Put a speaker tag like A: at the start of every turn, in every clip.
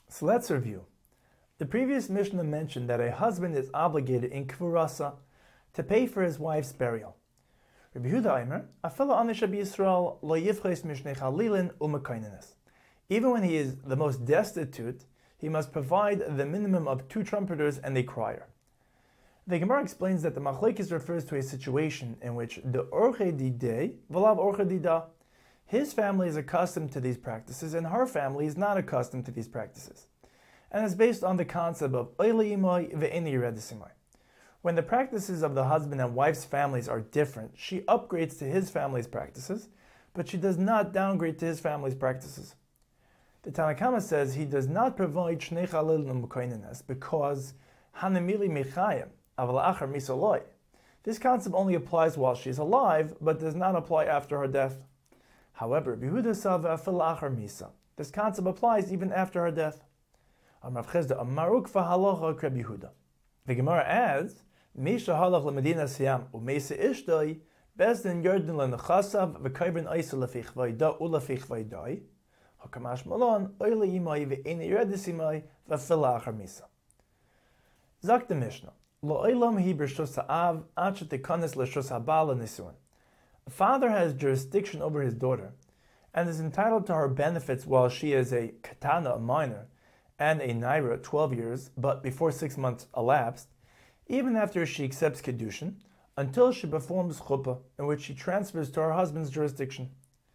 A: So let's review. The previous Mishnah mentioned that a husband is obligated in Kvurasa to pay for his wife's burial. Rabbi Yehuda Aimer, Afela Anish Yisrael lo yivches mishnei chalilin u'mekainenes. Even when he is the most destitute, he must provide the minimum of 2 trumpeters and a crier. The Gemara explains that the machlekes refers to a situation in which the orche didei v'lav orche dida. His family is accustomed to these practices, and her family is not accustomed to these practices, and is based on the concept of oile imai ve'eni yeredesimai. When the practices of the husband and wife's families are different, she upgrades to his family's practices, but she does not downgrade to his family's practices. The Tanna Kama says he does not provide shnei chalil l'mukainenes because hanamili mechayim aval achar misaloi. This concept only applies while she is alive, but does not apply after her death. However, Yehuda sav afil achar misa. This concept applies even after her death. Amar Chesda amaruk v'halacha kreb Yehuda. The Gemara adds, Misha halach l'medina siyam u'meisa ishtoi bezdin yerdin l'nechasav v'kayvin oisa l'fich v'ayda u'l'fich v'aydai hakamash malon oile imai v'eni yeredesimai v'afil achar misa. Zak the Mishnah, lo oilam hi b'rshus ha'av achet tekanis l'shus ha'bal l'nisuin. A father has jurisdiction over his daughter and is entitled to her benefits while she is a katana, a minor, and a naira, 12 years, but before 6 months elapsed, even after she accepts Kedushin, until she performs chuppah, in which she transfers to her husband's jurisdiction.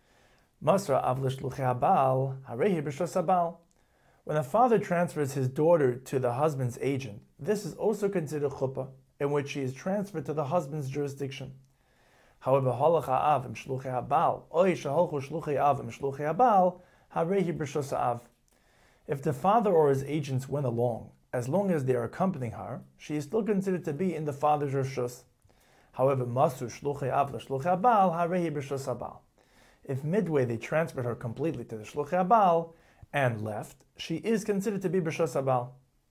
A: Masra avlish habal harehi b'shos habal. When a father transfers his daughter to the husband's agent, this is also considered chuppah, in which she is transferred to the husband's jurisdiction. However, halach ha'av im shluchei habal, oy sheholchu shluchei av im shluchei habal, harehi b'shos ha'av. If the father or his agents went along, as long as they are accompanying her, she is still considered to be in the father's rishus. However, masu shluchei av l'shluchei habal, harehi b'shos habal. If midway they transferred her completely to the shluchei habal and left, she is considered to be b'shos habal.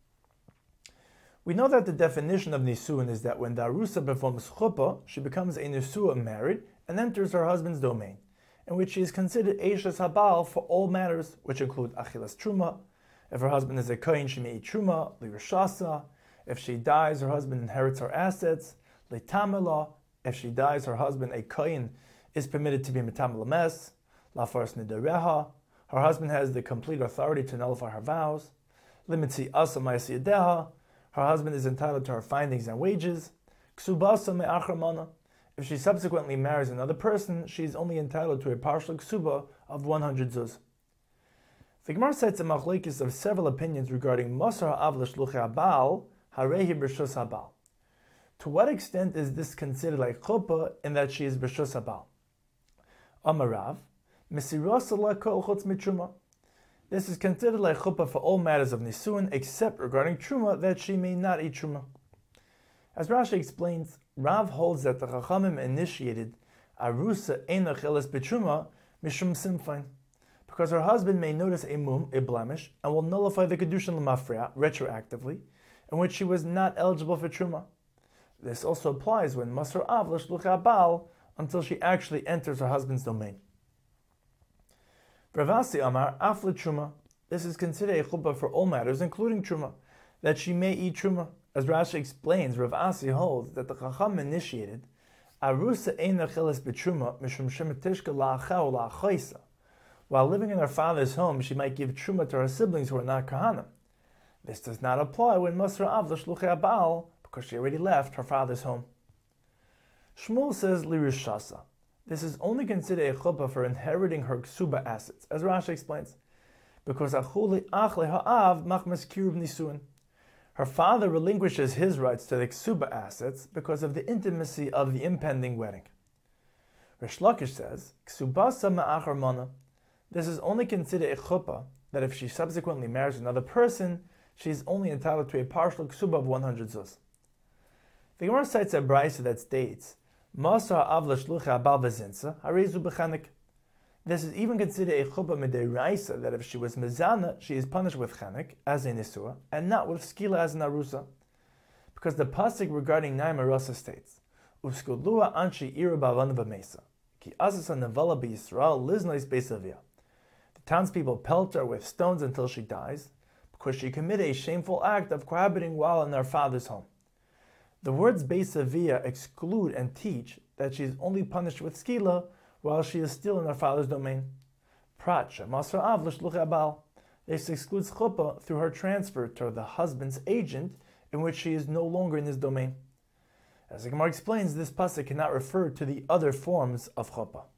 A: We know that the definition of nisuin is that when the arusa performs chuppah, she becomes a nisua married and enters her husband's domain, in which she is considered eishes habal for all matters, which include achilas truma. If her husband is a kohen, she may eat truma, lirashasa. If she dies, her husband inherits her assets, litamela. If she dies, her husband, a kohen, is permitted to be metamel mes, lafars nidareha. Her husband has the complete authority to nullify her vows. Limitzi asa ma'asiyadeha. Her husband is entitled to her findings and wages. Ksubasa me'achramana. If she subsequently marries another person, she is only entitled to a partial ksuba of 100 zuz. The Gemara cites a machlekes of several opinions regarding Masar ha'av l'shluchei habal, harehi b'rshus habal. To what extent is this considered like chuppah in that she is b'rshus habal? Amarav, mesirosa l'kol chutz mitruma. This is considered like chuppah for all matters of nisuin, except regarding truma, that she may not eat truma. As Rashi explains, Rav holds that the Chachamim initiated Arusa Eina Cheles B'Truma Mishum Simfain, because her husband may notice a mum, a blemish, and will nullify the Kedushin L'Mafreya retroactively, in which she was not eligible for Truma. This also applies when Masar Av L'Shluchei Habal, until she actually enters her husband's domain. Ravasi Amar Af Truma. This is considered a chuppah for all matters, including Truma, that she may eat Truma. As Rashi explains, Rav Asi holds that the Chacham initiated Arusa Eina Cheles B'Truma Mishum Shemetishka La'acha La'achoisa. While living in her father's home, she might give Truma to her siblings who are not Kahanim. This does not apply when Masra Av L'Shluchei Habal, because she already left her father's home. Shmuel says Lirishasa. This is only considered a chuppah for inheriting her ksuba assets, as Rashi explains, because Achuli Achle Ha'av Machmas Kirub Nisuin. Her father relinquishes his rights to the ksuba assets because of the intimacy of the impending wedding. Rish Lakish says, Ksubasa ma'achar mana. This is only considered a chuppah that if she subsequently marries another person, she is only entitled to a partial ksuba of 100 zuz. The Gemara cites a brayso that states, Masa avla shlucha abal v'zinsa harezu b'chanik. This is even considered a chuppah midiraisa that if she was mezana, she is punished with chanik as a nisua and not with skila as an arusa, because the pasuk regarding Naim Arasa states, "Uskudlua anshi ira b'avan v'mesa ki asasa nevala b'Yisrael liznais beisavia." The townspeople pelt her with stones until she dies, because she committed a shameful act of cohabiting while in her father's home. The words Beis Avia exclude and teach that she is only punished with skila while she is still in her father's domain. Prat shemasar av l'shluchei habal. This excludes chuppah through her transfer to the husband's agent, in which she is no longer in his domain. As the Gemara explains, this pasuk cannot refer to the other forms of chuppah.